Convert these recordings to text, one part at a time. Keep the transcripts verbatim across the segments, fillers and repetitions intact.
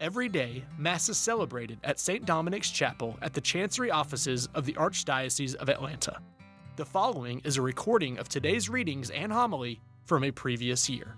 Every day, Mass is celebrated at Saint Dominic's Chapel at the Chancery offices of the Archdiocese of Atlanta. The following is a recording of today's readings and homily from a previous year.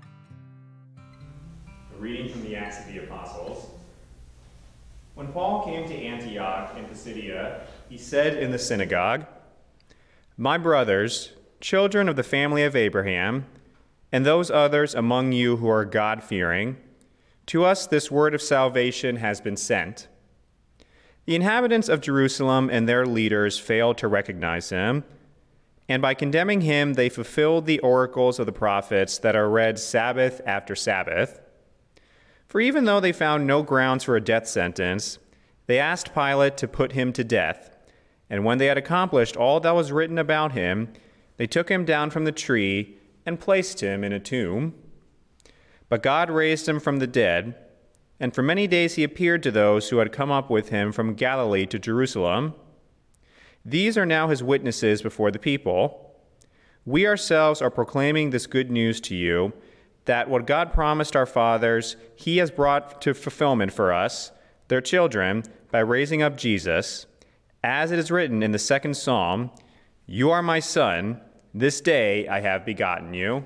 A reading from the Acts of the Apostles. When Paul came to Antioch in Pisidia, he said in the synagogue, "My brothers, children of the family of Abraham, and those others among you who are God-fearing, to us this word of salvation has been sent." The inhabitants of Jerusalem and their leaders failed to recognize him, and by condemning him they fulfilled the oracles of the prophets that are read Sabbath after Sabbath. For even though they found no grounds for a death sentence, they asked Pilate to put him to death, and when they had accomplished all that was written about him, they took him down from the tree and placed him in a tomb. But God raised him from the dead, and for many days he appeared to those who had come up with him from Galilee to Jerusalem. These are now his witnesses before the people. We ourselves are proclaiming this good news to you, that what God promised our fathers, he has brought to fulfillment for us, their children, by raising up Jesus. As it is written in the second psalm, "You are my son, this day I have begotten you."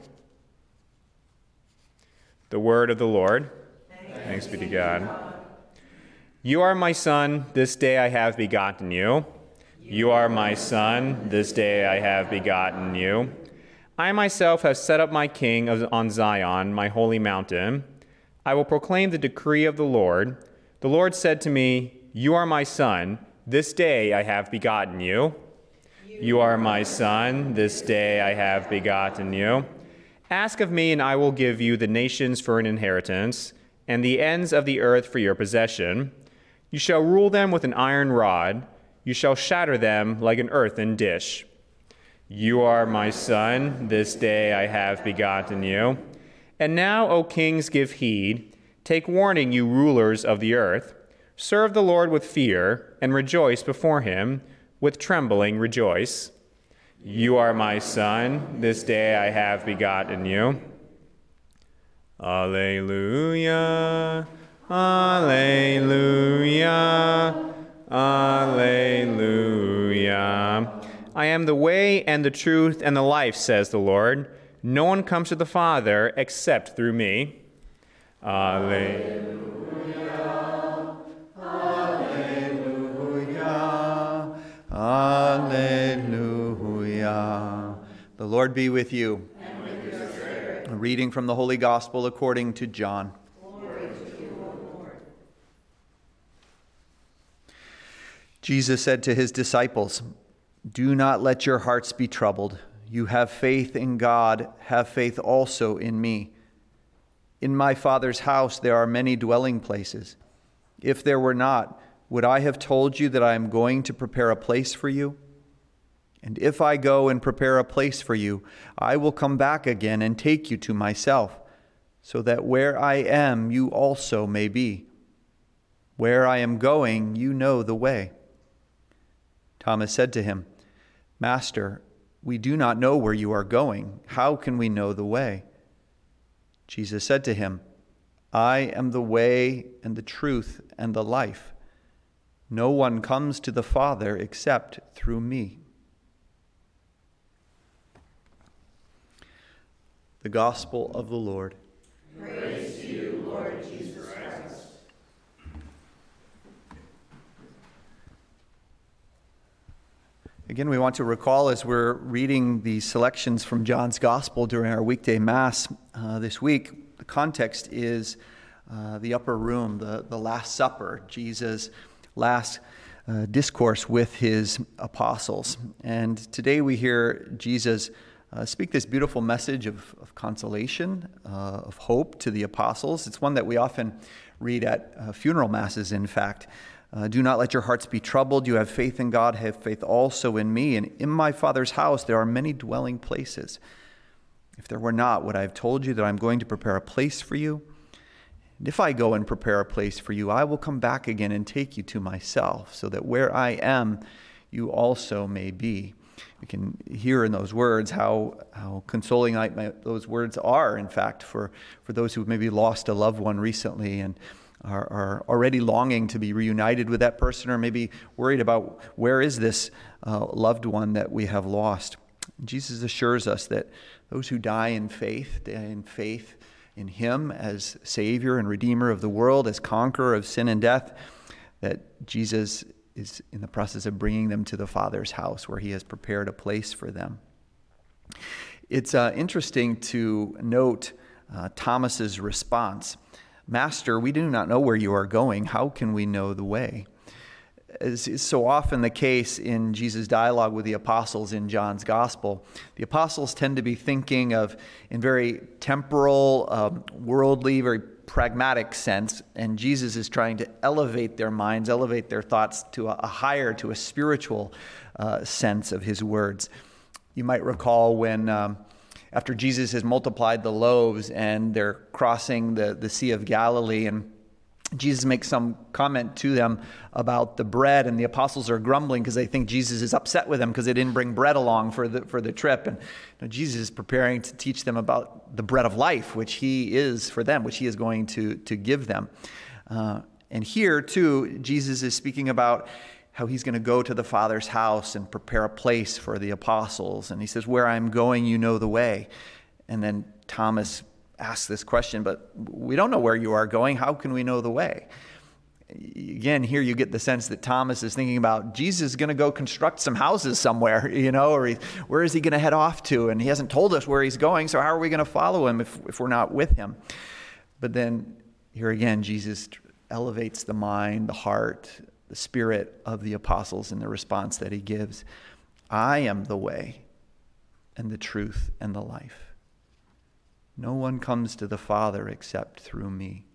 The word of the Lord. Thanks, Thanks be to God. God. You are my son, this day I have begotten you. You are my son, this day I have begotten you. I myself have set up my king on Zion, my holy mountain. I will proclaim the decree of the Lord. The Lord said to me, "You are my son, this day I have begotten you." You are my son, this day I have begotten you. Ask of me, and I will give you the nations for an inheritance, and the ends of the earth for your possession. You shall rule them with an iron rod. You shall shatter them like an earthen dish. You are my son, this day I have begotten you. And now, O kings, give heed. Take warning, you rulers of the earth. Serve the Lord with fear, and rejoice before him. With trembling rejoice. You are my son, this day I have begotten you. Alleluia, alleluia, alleluia. I am the way and the truth and the life, says the Lord. No one comes to the Father except through me. Alleluia. Alleluia. The Lord be with you. And with your spirit. A reading from the Holy Gospel according to John. Glory to you, O Lord. Jesus said to his disciples, "Do not let your hearts be troubled. You have faith in God, have faith also in me. In my Father's house there are many dwelling places. If there were not, would I have told you that I am going to prepare a place for you? And if I go and prepare a place for you, I will come back again and take you to myself, so that where I am, you also may be. Where I am going, you know the way." Thomas said to him, "Master, we do not know where you are going. How can we know the way?" Jesus said to him, "I am the way and the truth and the life. No one comes to the Father except through me." The Gospel of the Lord. Praise to you, Lord Jesus Christ. Again, we want to recall as we're reading the selections from John's Gospel during our weekday Mass uh, this week, the context is uh, the upper room, the, the Last Supper, Jesus' last uh, discourse with his apostles. And today we hear Jesus uh, speak this beautiful message of, of consolation, uh, of hope to the apostles. It's one that we often read at uh, funeral masses, in fact. Uh, "Do not let your hearts be troubled. You have faith in God, have faith also in me. And in my Father's house there are many dwelling places. If there were not, would I have told you that I'm going to prepare a place for you? And if I go and prepare a place for you, I will come back again and take you to myself, so that where I am, you also may be." We can hear in those words how how consoling I, my, those words are, in fact, for, for those who maybe lost a loved one recently, and are, are already longing to be reunited with that person, or maybe worried about where is this uh, loved one that we have lost. Jesus assures us that those who die in faith, die in faith in him as Savior and Redeemer of the world, as conqueror of sin and death, that Jesus is in the process of bringing them to the Father's house where he has prepared a place for them. It's uh, interesting to note uh, Thomas's response. Master, we do not know where you are going. How can we know the way? As is so often the case in Jesus' dialogue with the apostles in John's gospel, the apostles tend to be thinking of in very temporal, um, worldly, very pragmatic sense, and Jesus is trying to elevate their minds, elevate their thoughts to a, a higher, to a spiritual uh, sense of his words. You might recall when um, after Jesus has multiplied the loaves and they're crossing the, the Sea of Galilee, and Jesus makes some comment to them about the bread, and the apostles are grumbling because they think Jesus is upset with them because they didn't bring bread along for the for the trip. And you know, Jesus is preparing to teach them about the bread of life, which he is for them, which he is going to, to give them. Uh, and here, too, Jesus is speaking about how he's going to go to the Father's house and prepare a place for the apostles. And he says, where I'm going, you know the way. And then Thomas asks this question, but we don't know where you are going. How can we know the way? Again, here you get the sense that Thomas is thinking about Jesus is going to go construct some houses somewhere, you know, or he, where is he going to head off to? And he hasn't told us where he's going, so how are we going to follow him if, if we're not with him? But then here again, Jesus elevates the mind, the heart, the spirit of the apostles in the response that he gives. I am the way and the truth and the life. No one comes to the Father except through me.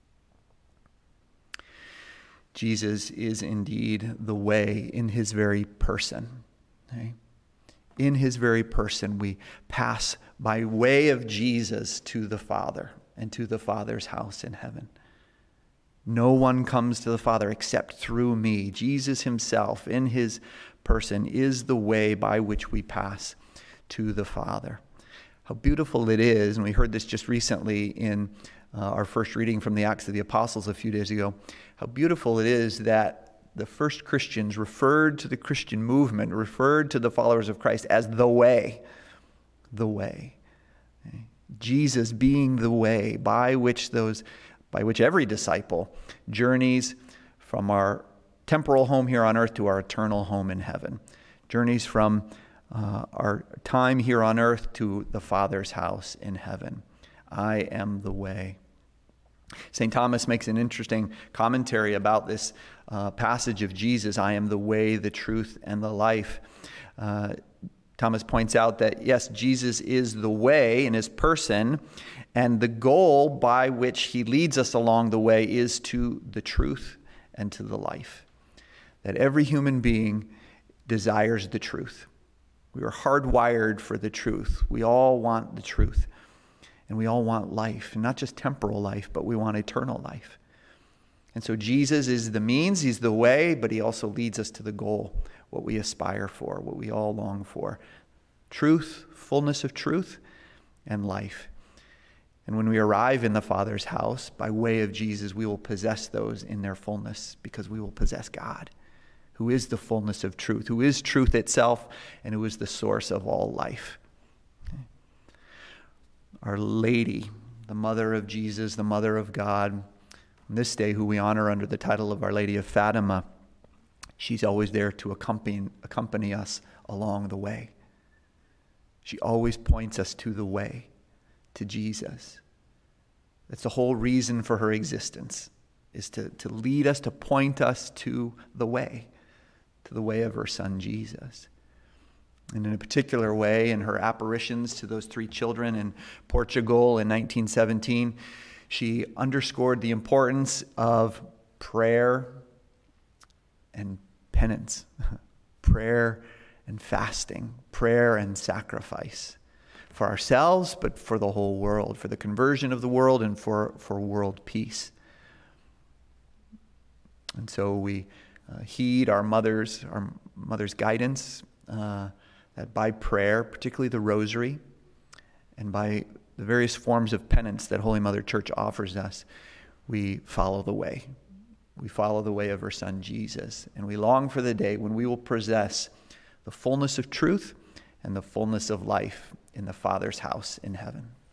Jesus is indeed the way in his very person. Okay? In his very person, we pass by way of Jesus to the Father and to the Father's house in heaven. No one comes to the Father except through me. Jesus himself, in his person, is the way by which we pass to the Father. How beautiful it is, and we heard this just recently in uh, our first reading from the Acts of the Apostles a few days ago, how beautiful it is that the first Christians referred to the Christian movement, referred to the followers of Christ as the way, the way. Okay? Jesus being the way by which those, by which every disciple journeys from our temporal home here on earth to our eternal home in heaven, journeys from Uh, our time here on earth to the Father's house in heaven. I am the way. Saint Thomas makes an interesting commentary about this uh, passage of Jesus, I am the way, the truth, and the life. Uh, Thomas points out that, yes, Jesus is the way in his person, and the goal by which he leads us along the way is to the truth and to the life. That every human being desires the truth. We are hardwired for the truth. We all want the truth. And we all want life. And not just temporal life, but we want eternal life. And so Jesus is the means, he's the way, but he also leads us to the goal, what we aspire for, what we all long for. Truth, fullness of truth, and life. And when we arrive in the Father's house, by way of Jesus, we will possess those in their fullness, because we will possess God, who is the fullness of truth, who is truth itself, and who is the source of all life. Okay. Our Lady, the mother of Jesus, the mother of God, on this day who we honor under the title of Our Lady of Fatima, she's always there to accompany, accompany us along the way. She always points us to the way, to Jesus. That's the whole reason for her existence, is to, to lead us, to point us to the way. To the way of her son, Jesus. And in a particular way, in her apparitions to those three children in Portugal in nineteen seventeen, she underscored the importance of prayer and penance, prayer and fasting, prayer and sacrifice for ourselves, but for the whole world, for the conversion of the world and for, for world peace. And so we Uh, heed our mother's, our mother's guidance, uh, that by prayer, particularly the rosary, and by the various forms of penance that Holy Mother Church offers us, we follow the way. We follow the way of her Son, Jesus. And we long for the day when we will possess the fullness of truth and the fullness of life in the Father's house in heaven.